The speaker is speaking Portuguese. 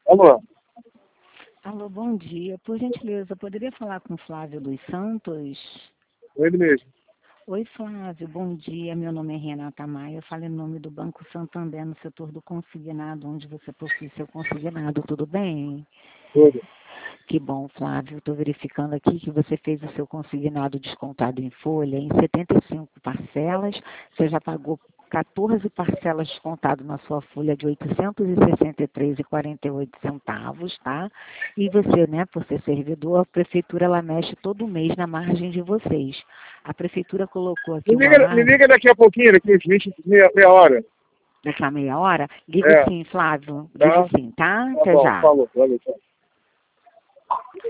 Alô? Alô, bom dia. Por gentileza, eu poderia falar com Flávio dos Santos? Ele mesmo. Oi, Flávio, bom dia. Meu nome é Renata Maia. Eu falo em nome do Banco Santander, no setor do consignado, onde você possui seu consignado. Tudo bem? Tudo. Que bom, Flávio. Estou verificando aqui que você fez o seu consignado descontado em folha em 75 parcelas. Você já pagou 14 parcelas descontado na sua folha de R$ 863,48, tá? E você, né, por ser servidor, a prefeitura ela mexe todo mês na margem de vocês. A prefeitura colocou aqui uma Me margem. liga daqui a pouquinho, daqui uns 20, meia hora. Daqui a meia hora? Ligo É. sim, Flávio. Tá? Ligo sim, tá? Tá Até bom, já. falou. Valeu, tchau.